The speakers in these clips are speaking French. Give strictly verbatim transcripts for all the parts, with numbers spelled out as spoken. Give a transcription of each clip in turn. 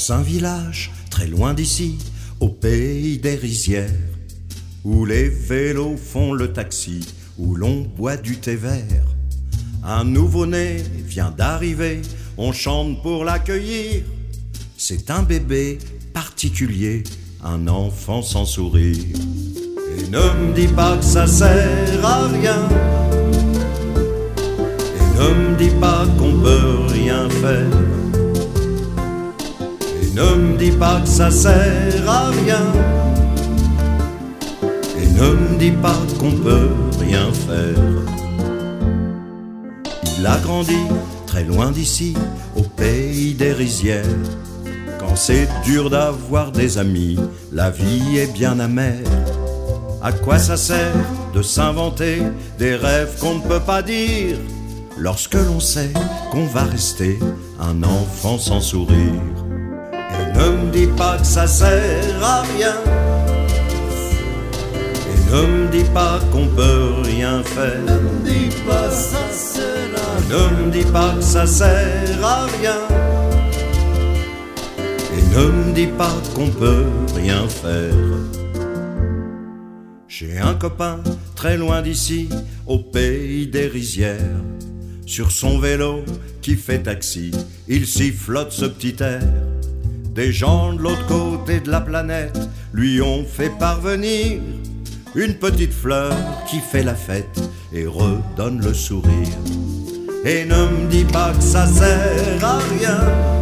Dans un village très loin d'ici, au pays des rizières, où les vélos font le taxi, où l'on boit du thé vert, un nouveau-né vient d'arriver, on chante pour l'accueillir. C'est un bébé particulier, un enfant sans sourire. Et ne me dis pas que ça sert à rien, et ne me dis pas qu'on peut rien faire, et ne me dis pas que ça sert à rien, et ne me dis pas qu'on peut rien faire. Il a grandi très loin d'ici, au pays des rizières. Quand c'est dur d'avoir des amis, la vie est bien amère. À quoi ça sert de s'inventer des rêves qu'on ne peut pas dire, lorsque l'on sait qu'on va rester un enfant sans sourire? Et ne me dis pas que ça sert à rien, et ne me dis pas qu'on peut rien faire. Ne me dis pas ça sert à rien. Ne me dis pas que ça sert à rien, et ne me dis pas qu'on peut rien faire. J'ai un copain très loin d'ici, au pays des rizières. Sur son vélo qui fait taxi, il sifflote ce petit air. Des gens de l'autre côté de la planète lui ont fait parvenir une petite fleur qui fait la fête et redonne le sourire. Et ne me dis pas que ça sert à rien,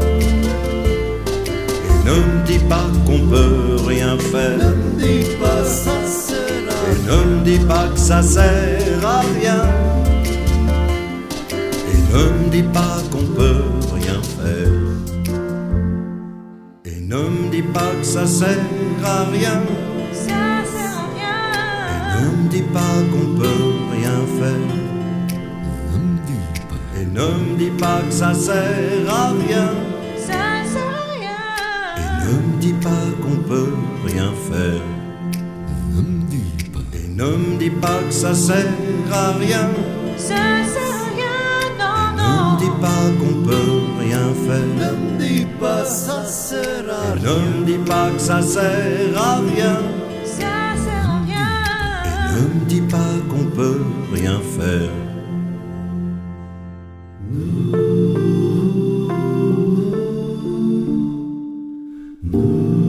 et ne me dis pas qu'on peut rien faire. Ne me dis pas ça sert à rien. Et ne me dis pas que ça sert à rien, et ne me dis pas qu'on peut rien faire. Et ne me dis pas que ça sert à rien, Ça sert à rien. et ne me dis pas qu'on peut rien faire. Et ne me dis pas que ça sert à rien, Ça sert à rien. et ne me dis pas qu'on peut rien faire. Et ne me dis pas que ça sert à rien, Ça sert à rien. Non, ne non. me dis pas qu'on peut rien faire. Ne me dis pas ça sert à Et rien. ne me dis pas que ça sert à rien, Ça sert à rien. ne me dis pas qu'on peut rien faire. Nous